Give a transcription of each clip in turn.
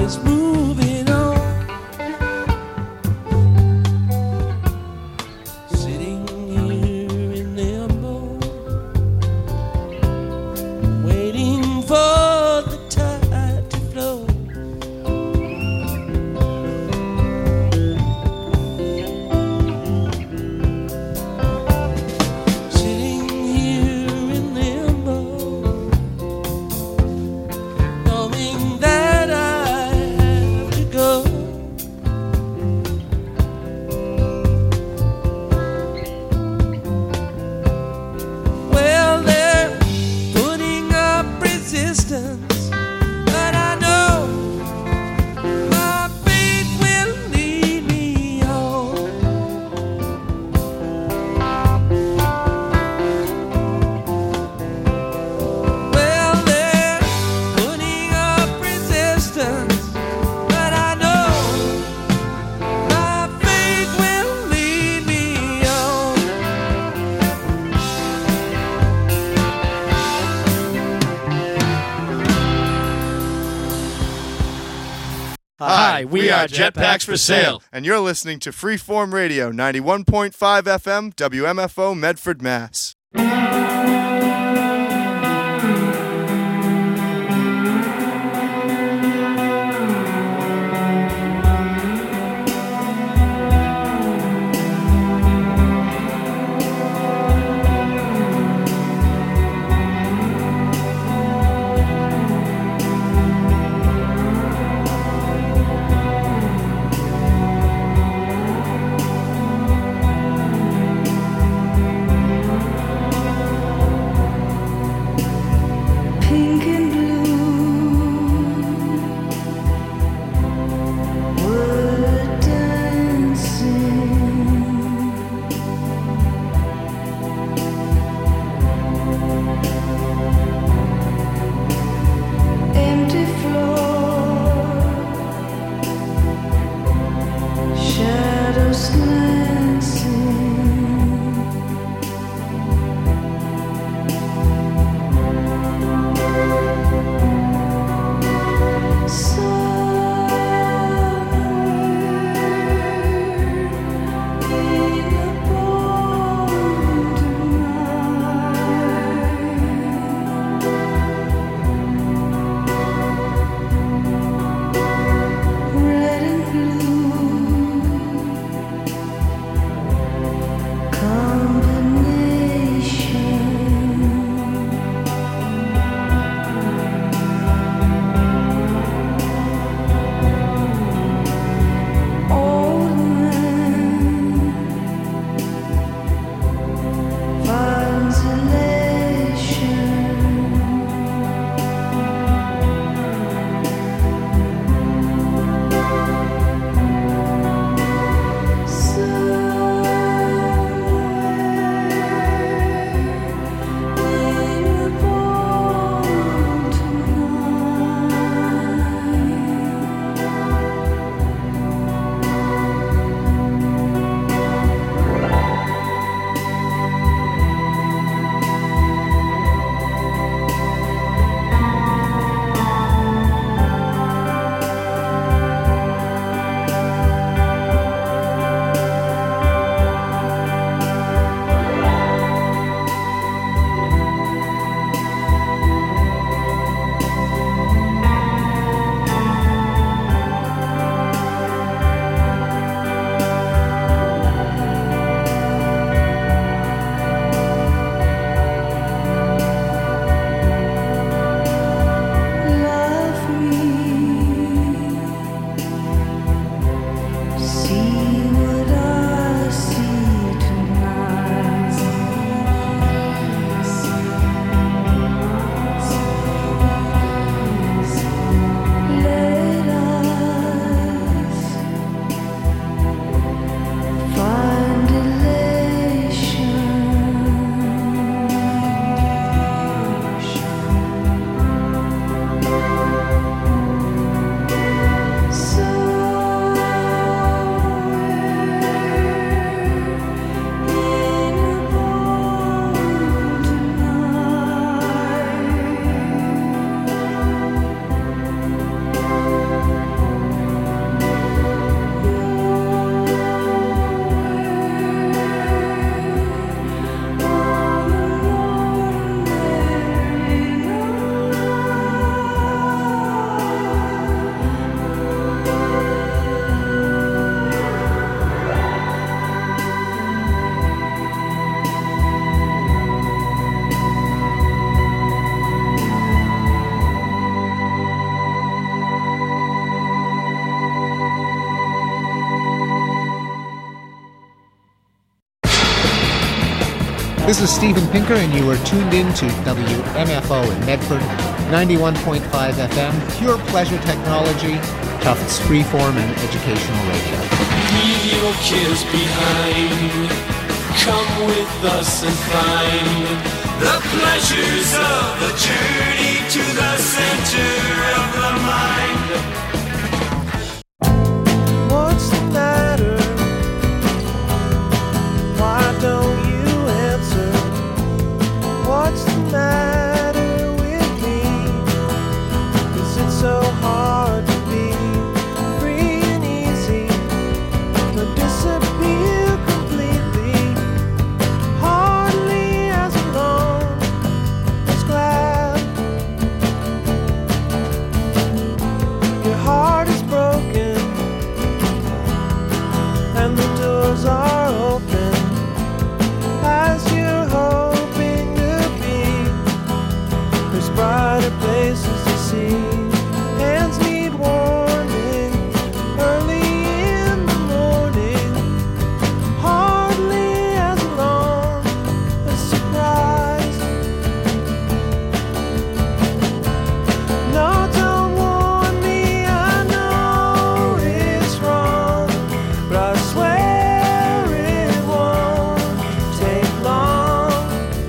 is moving on. Sitting here in limbo, waiting for the tide to flow. Sitting here in limbo, knowing that I have to go. Well, they're putting up resistance, but I know my faith will lead me on. Well, they're putting up resistance, but I know my faith will lead me on. Hi, we are Jetpacks for Sale. And you're listening to Freeform Radio, 91.5 FM, WMFO, Medford, Mass. This is Steven Pinker, and you are tuned in to WMFO in Medford, 91.5 FM, pure pleasure technology, Tufts freeform and educational radio. Leave your cares behind. Come with us and find the pleasures of the journey to the center of the mind. What's the matter? Why don't you answer? What's the matter with me? Is it so hard to be free and easy, but disappear completely? Hardly as alone as glad. Your heart is broken and the doors are open as you're hoping to be. There's brighter places to see. Hands need warning early in the morning. Hardly as long as surprise. No, don't warn me, I know it's wrong, but I swear it won't take long.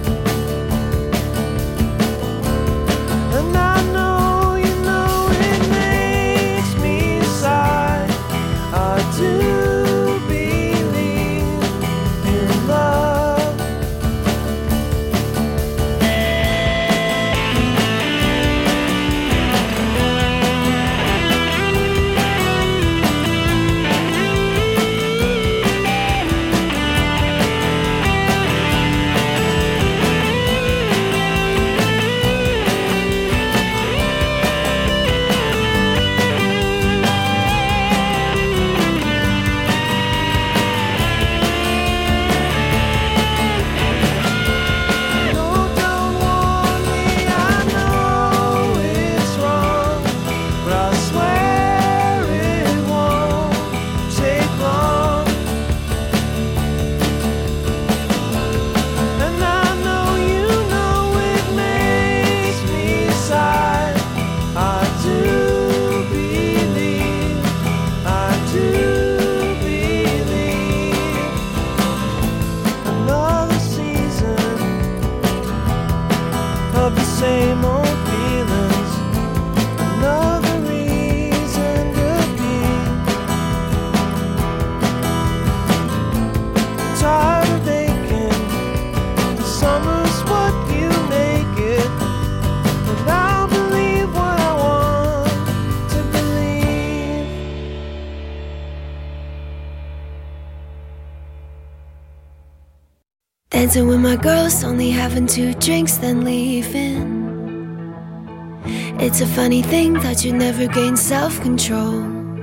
And I know you know it makes me sigh. I do believe in love. No, don't warn me, I know it's wrong, but I swear it won't take long. And I know you know it makes me sigh. I do believe, I do believe. Another season of the same old feelings. Another reason to be. Tired of aching. Summer's what you make it. And I'll believe what I want to believe. Dancing with my girls, only having 2 drinks, then leaving. It's a funny thing that you never gain self-control.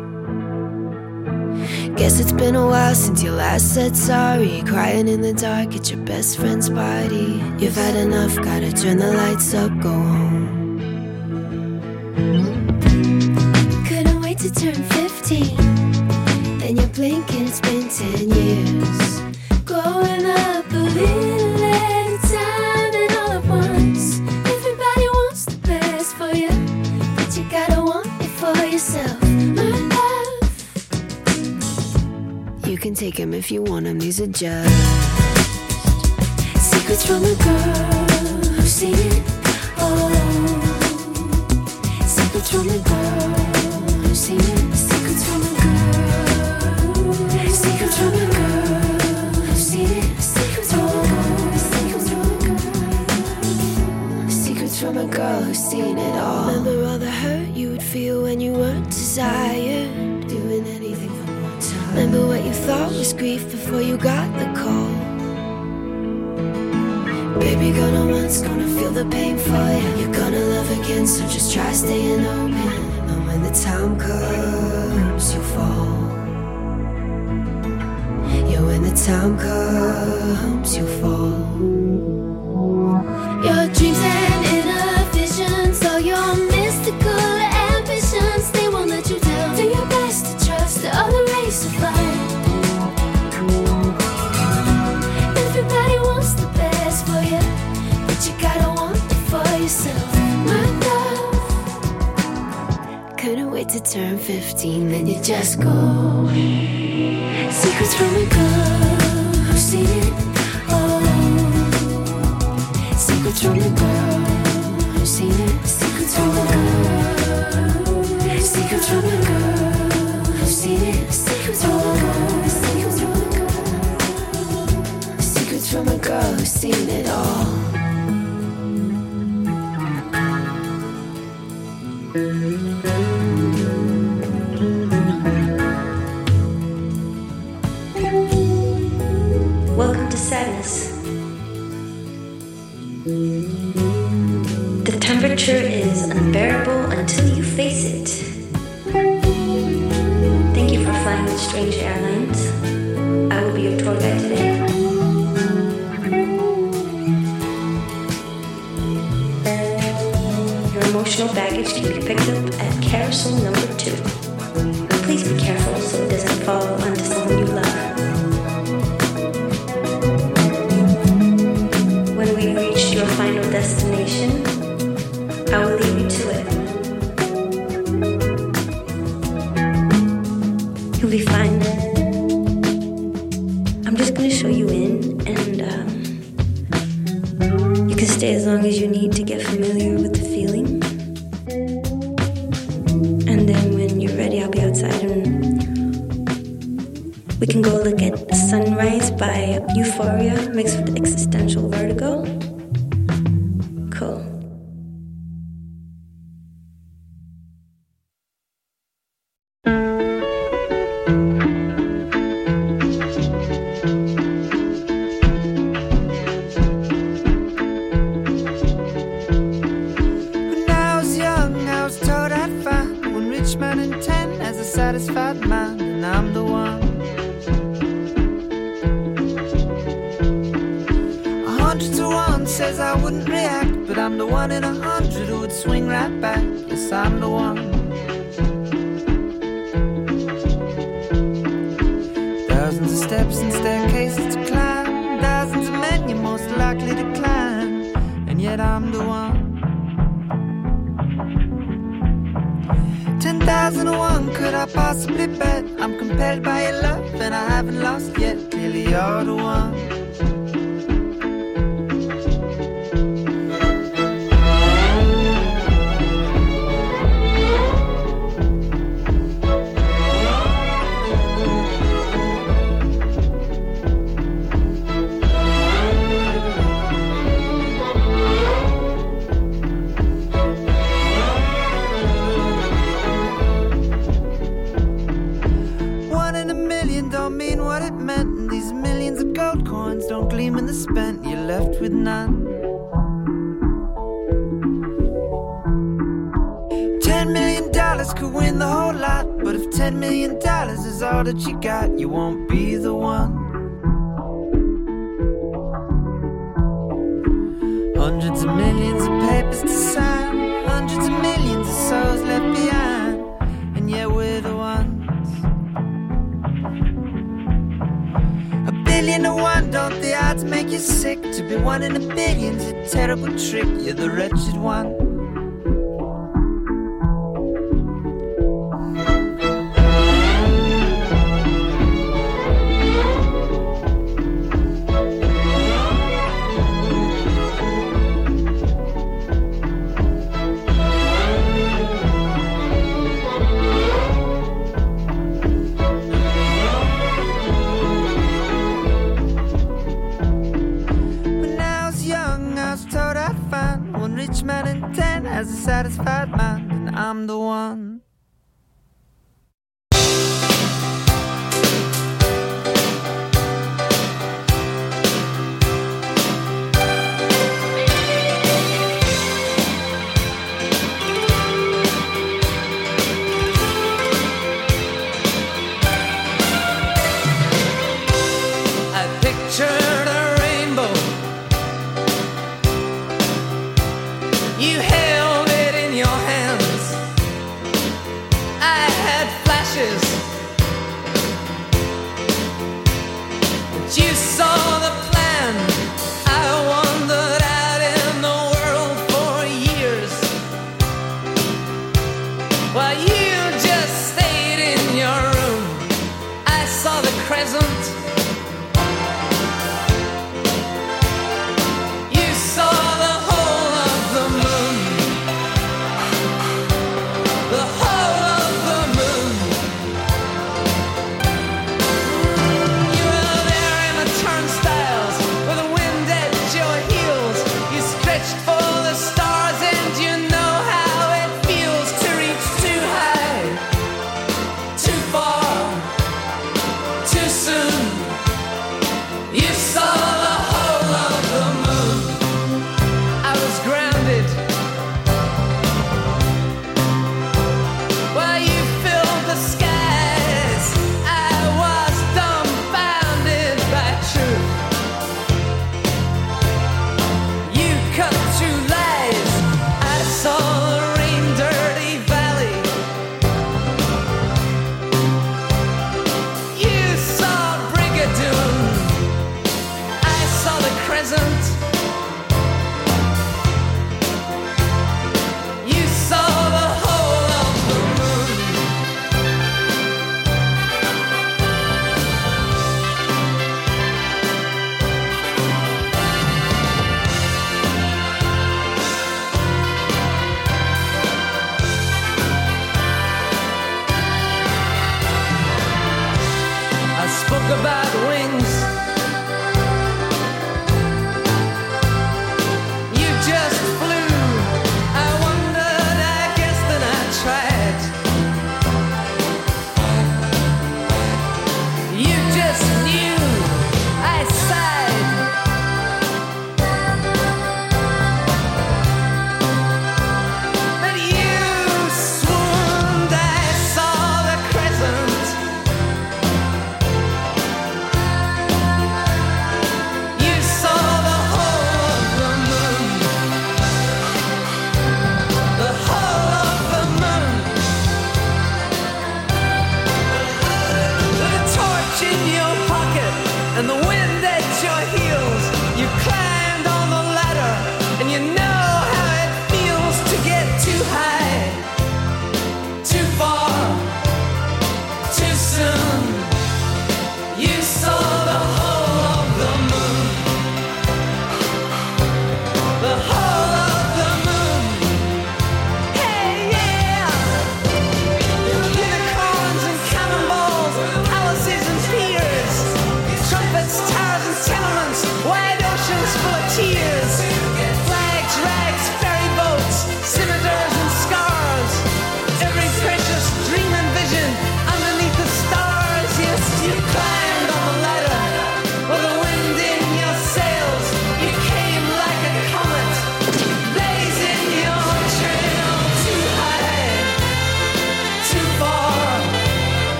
Guess it's been a while since you last said sorry. Crying in the dark at your best friend's party. You've had enough, gotta turn the lights up, go home. Couldn't wait to turn 15. Then you blink and it's been 10 years. Growing up a little at a time and all at once. Everybody wants the best for you, but you gotta want it for yourself, my love. You can take them if you want them, these are just secrets from a girl who's seen it all. Secrets from a girl who's seen it. Secrets from a girl. Secrets from a girl who's seen it. Secrets from a girl. Secrets from a girl. Secrets from a girl who's seen it all. Remember all the hurt you would feel when you weren't desired, doing anything for more time. Remember what you thought was grief before you got the call. Baby, gonna once, gonna feel the pain for you. You're gonna love again, so just try staying open. And when the time comes, you fall. Yeah, when the time comes, you fall. Your dreams and inner visions, all your mystical ambitions, they won't let you down. Do your best to trust the other race of life. Everybody wants the best. turn 15, then you just go. Secrets from a girl who's seen it all. Secrets from a girl who's seen it. Secrets from a girl. Secrets from a girl who's seen it. Secrets from a girl. Secrets from a girl. Secrets from a girl who's seen it all. Welcome to sadness. The temperature is unbearable until you face it. Thank you for flying with Strange Airlines. I will be your tour guide today. Your emotional baggage can be picked up at carousel number 2. Please be careful so it doesn't fall onto someone you love. When we reach your final destination, I will leave you to it. You'll be fine. I'm just gonna show you in, and you can stay as long as you need to get familiar with the feeling. And then when you're ready, I'll be outside and we can go look at Sunrise by Euphoria mixed with existential vertigo. Cool. When I was young, I was told I'd find one rich man in 10 has a satisfied mind, and I'm the one. 100 to 1 says I wouldn't react, but I'm the 1 in 100 who would swing right back. Yes, I'm the one. Thousands of steps and staircases to climb, thousands of men you're most likely to climb, and yet I'm the one. 10,001 could I possibly bet? I'm compelled by your love and I haven't lost yet. Clearly you're the one. One in a million don't mean what it meant, and these millions of gold coins don't gleam in the spent. You're left with none. 10 million dollars could win the whole lot, but if 10 million dollars is all that you got, you won't be the one. Hundreds of millions of papers to sign, hundreds of millions of souls left behind, and yet we're the ones. 1,000,000,001, don't the odds make you sick? To be 1 in a billion's a terrible trick. You're the wretched one. When I was young, I was told I'd find one rich man in 10 has a satisfied mind, and I'm the one. I pictured a rainbow. You held it in your hands. I had flashes, but you saw the plan. I wandered out in the world for years, while you just present. You saw the whole of the moon, the whole of the moon. You were there in the turnstiles with the wind at your heels. You stretched for the stars and you know how it feels to reach too high, too far, too soon.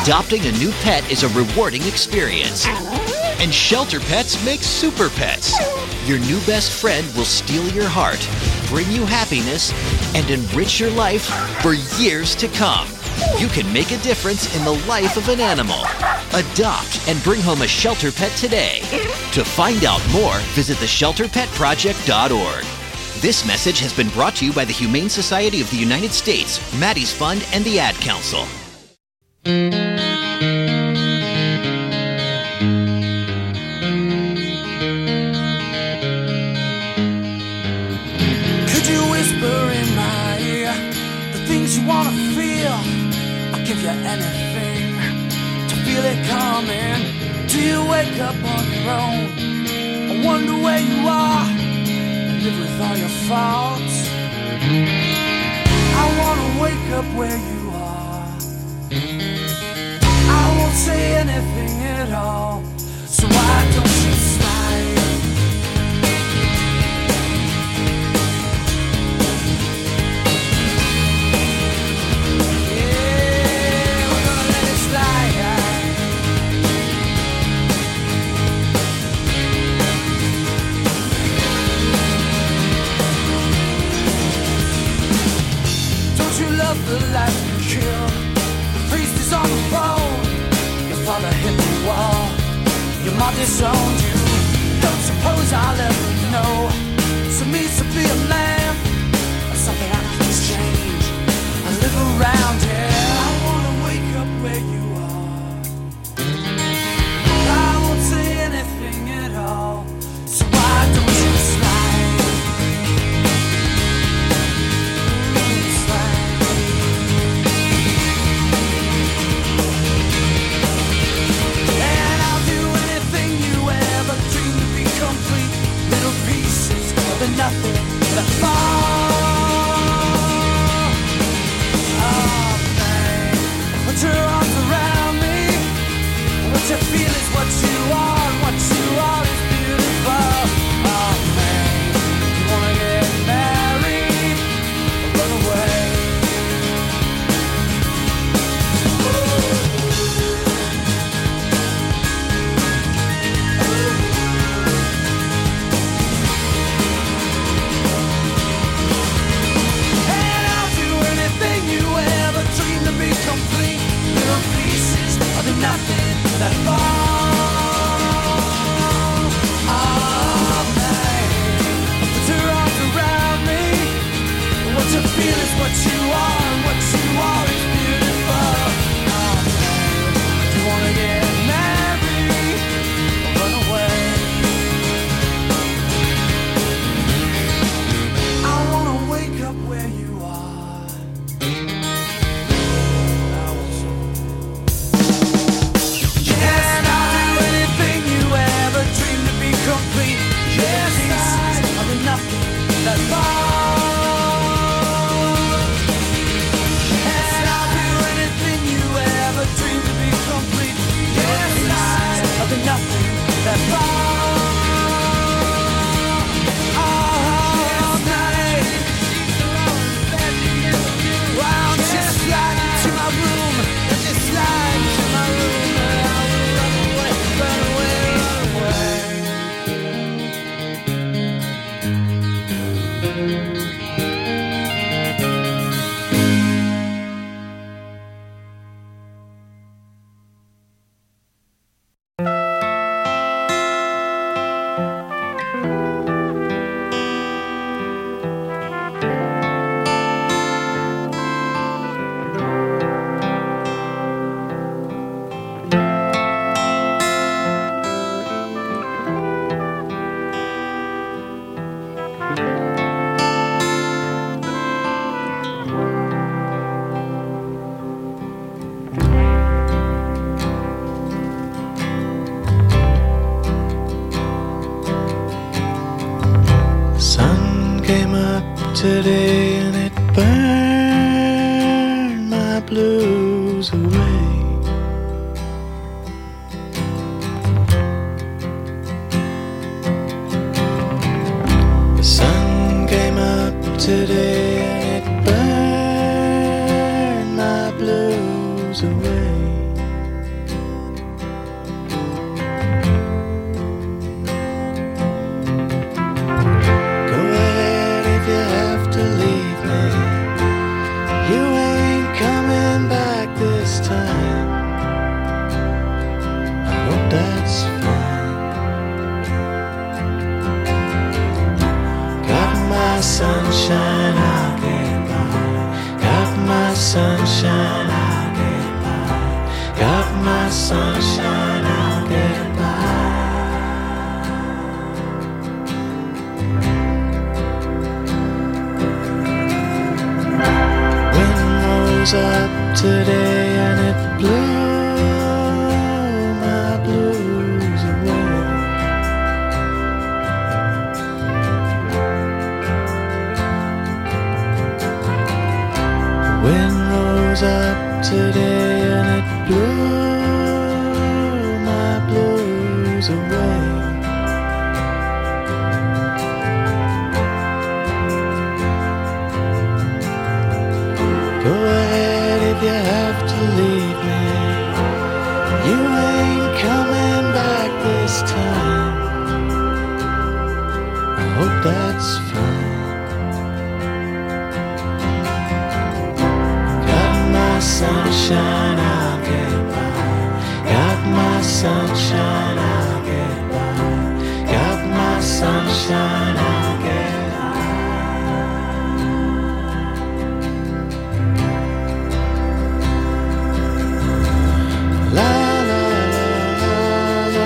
Adopting a new pet is a rewarding experience. And Shelter Pets makes super pets. Your new best friend will steal your heart, bring you happiness, and enrich your life for years to come. You can make a difference in the life of an animal. Adopt and bring home a Shelter Pet today. To find out more, visit theshelterpetproject.org. This message has been brought to you by the Humane Society of the United States, Maddie's Fund, and the Ad Council. Could you whisper in my ear the things you wanna feel? I'll give you anything to feel it coming. Do you wake up on your own? I wonder where you are and live with all your faults. I wanna wake up where you are. I won't say anything at all. So why don't you slide? Yeah, we're gonna let it slide. Don't you love the life you killed? The priest is on the phone. Your father hit the wall. Your mom disowned you. Don't suppose I'll ever know. So means to be a man. Something I can change. I live around here. I wanna wake up where you are. I won't say anything at all. So why don't you slide? Slide. And I'll do anything you ever dreamed to be complete. Little pieces of the nothing that fall. Oh, man. Put your arms around me. What you feel is what you are, and what you are is beautiful. Oh, man. You wanna get married or run away? And I'll do anything you ever dreamed to be complete. Little pieces of the nothing that fall. Oh, man. Put your arms around me. What you feel is what you are, and what you are is beautiful. Oh, man. You wanna get married or run away? I wanna wake up where you are. And I'll do anything you ever dreamed to be complete. Yes, pieces of the nothing that fall. And I'll do anything you ever dreamed to be complete. Yes, pieces of the nothing that fall. Oh, night. Why don't you slide into my room? Just slide into my room. And I will run away, run away, run away. Sun came up today and it burned my blues away. The sun came up today and it burned my blues away. sunshine, I'll get by. Wind rose up today and it blew my blues away. Wind rose up today and it blew my blues away. Go ahead if you have to leave me. You ain't coming back this time. I hope that's fine. Sunshine, I'll get by. Got my sunshine, I'll get by. Got my sunshine, I'll get by. La la la la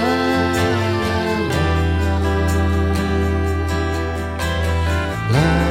la la.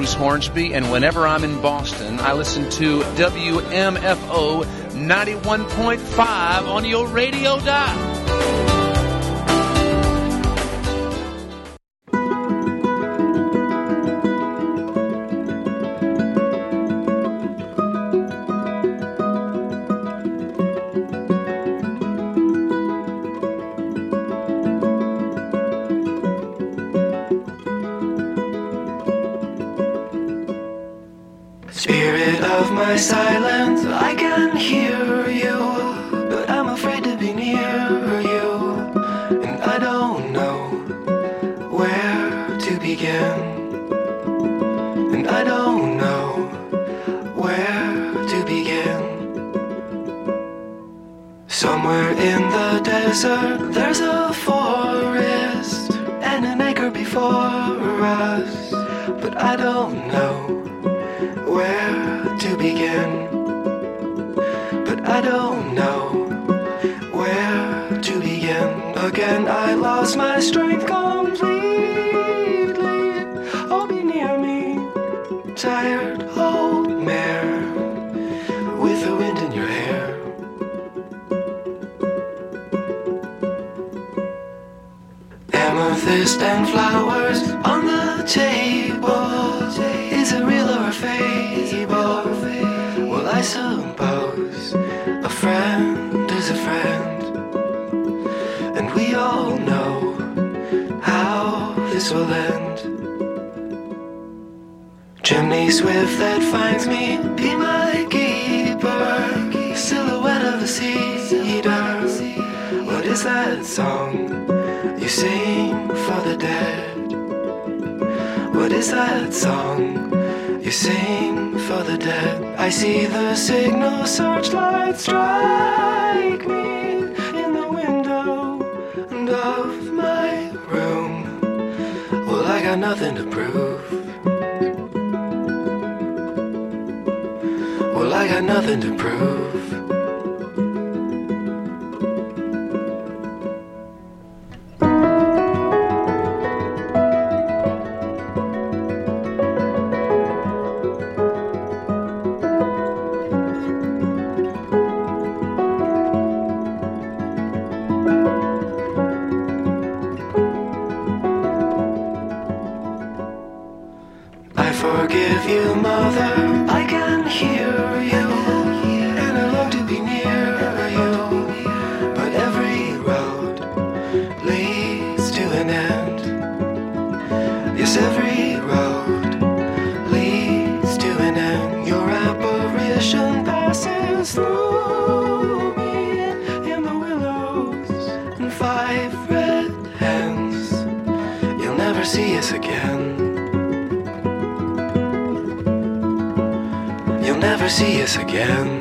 James Hornsby, and whenever I'm in Boston, I listen to WMFO 91.5 on your radio dial. Spirit of my silence, I can hear you, but I'm afraid to be near you, and I don't know where to begin, and I don't know where to begin. Somewhere in the desert, there's a forest, and an acre before us, but I don't know where to begin, but I don't know where to begin. Again, I lost my strength completely. Oh, be near me, tired old mare with the wind in your hair. Amethyst and flowers on the table. Is it real or a fable? Well, I suppose a friend is a friend, and we all know how this will end. Chimney swift that finds me, be my keeper. Silhouette of a cedar. What is that song you sing for the dead? What is that song you sing for the dead? I see the signal searchlight strike me in the window of my room. Well, I got nothing to prove. Well, I got nothing to prove. Forgive you, mother, I can hear you, and I long to be near you, but every road leads to an end. Yes, every road leads to an end. Your apparition passes through me in the willows and 5 red hens. You'll never see us again. You'll never see us again.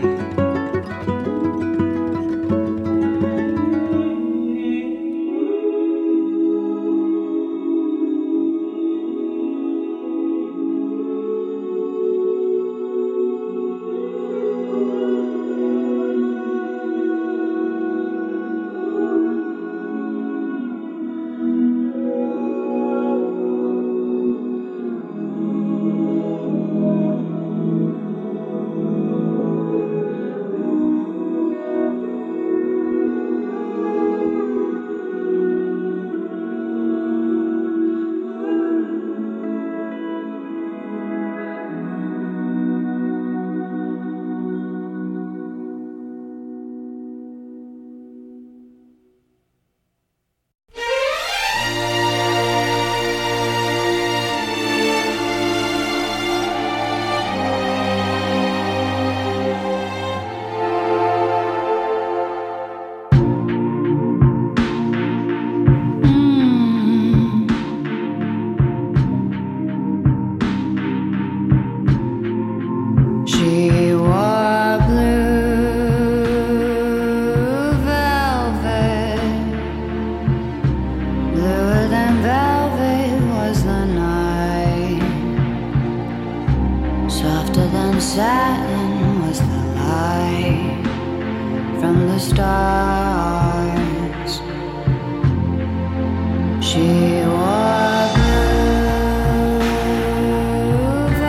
She wore blue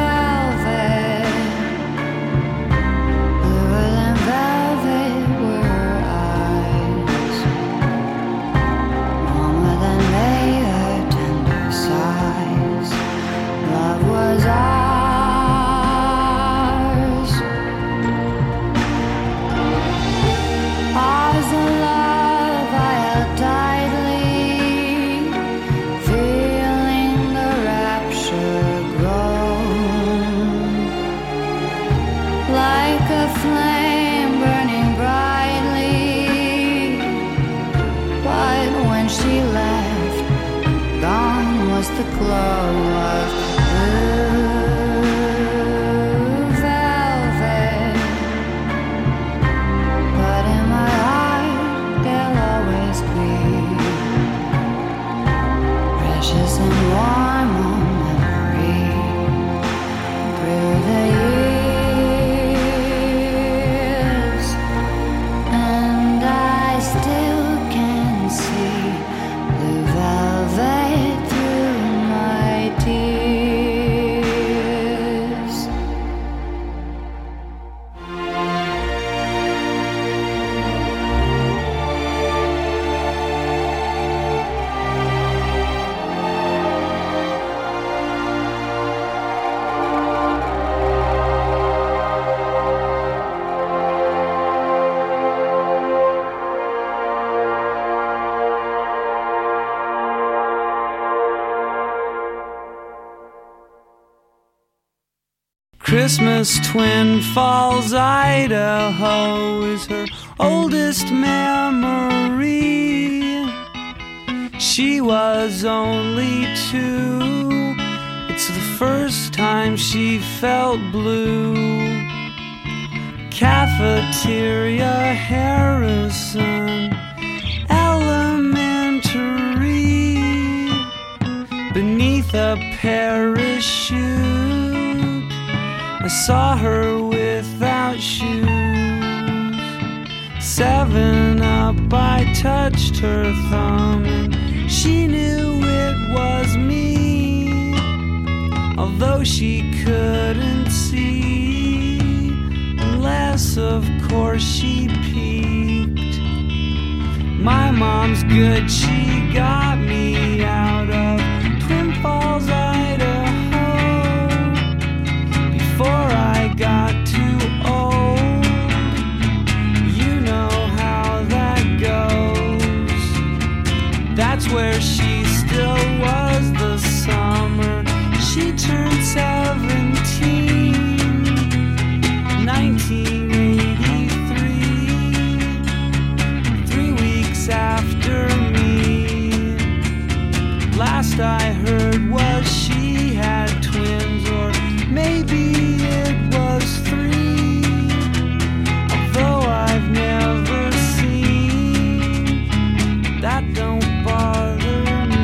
the glow of blue velvet. But in my heart there'll always be precious and warm memory through the years, and I still can see blue velvet through my tears. Christmas, Twin Falls, Idaho is her oldest memory. She was only 2. It's the first time she felt blue. Cafeteria, Harrison Elementary, beneath a parachute. I saw her without shoes. 7 Up, I touched her thumb, and she knew it was me, although she couldn't see, unless of course she peeked. My mom's good, she got me out of Twin Falls, Idaho, before I got too old. You know how that goes. That's where she still was the summer she turned 17, 1983, 3 weeks after me. Last I heard was she had twins, or maybe it was 3, although I've never seen. That don't bother me.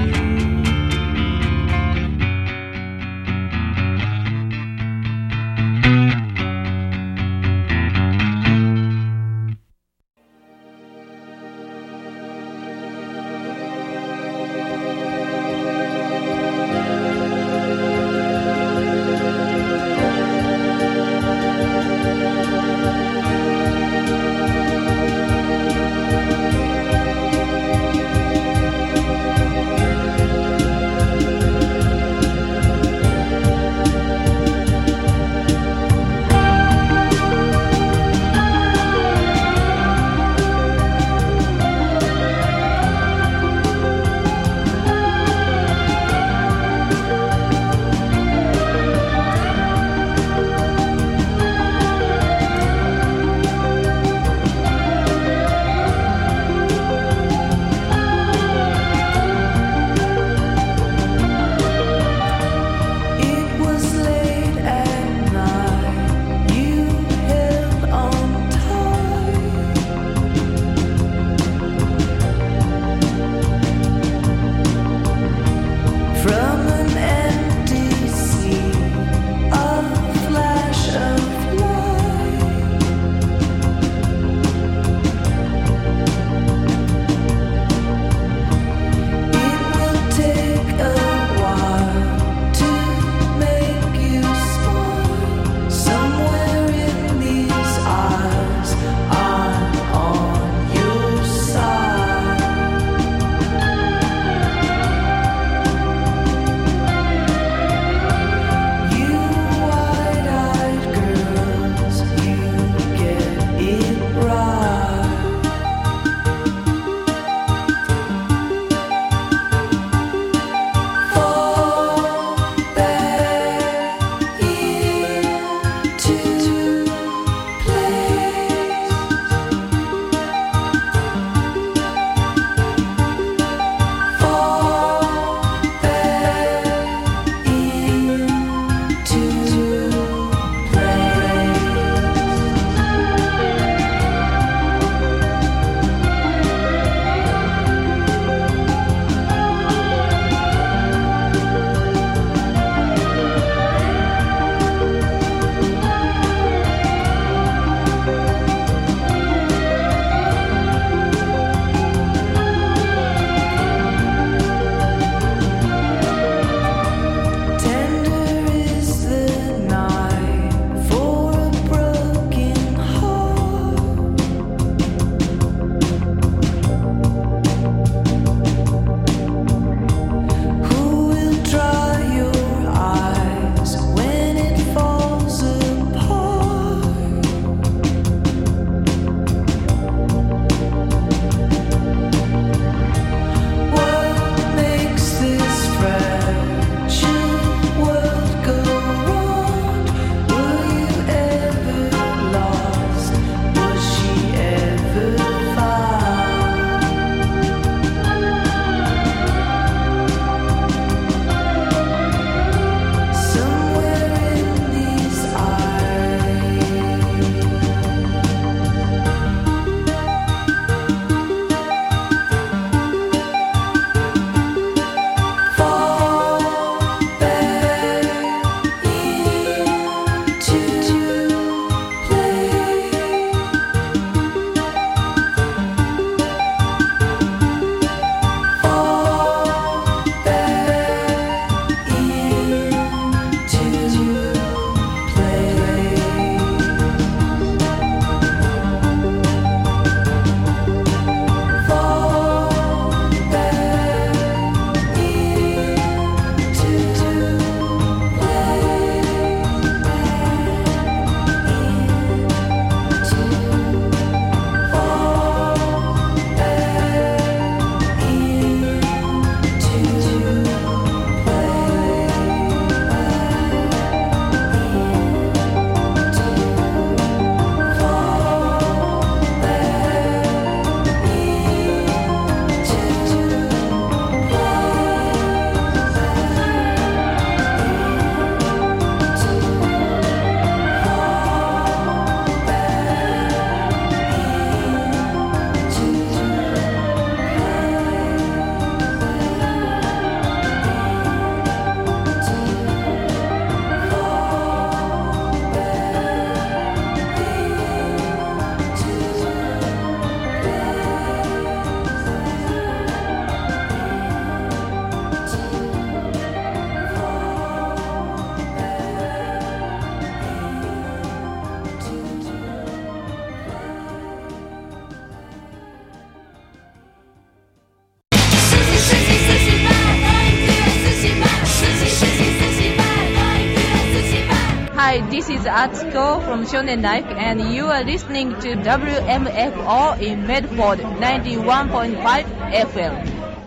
is Atsuko from Shonen Life, and you are listening to WMFO in Medford 91.5 FM.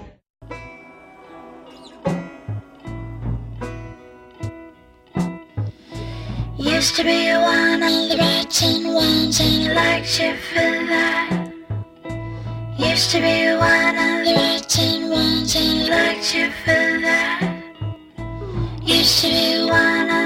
Used to be one of the rotten ones, and I liked you for that. Used to be one of the rotten ones, and I liked you for that. Used to be one of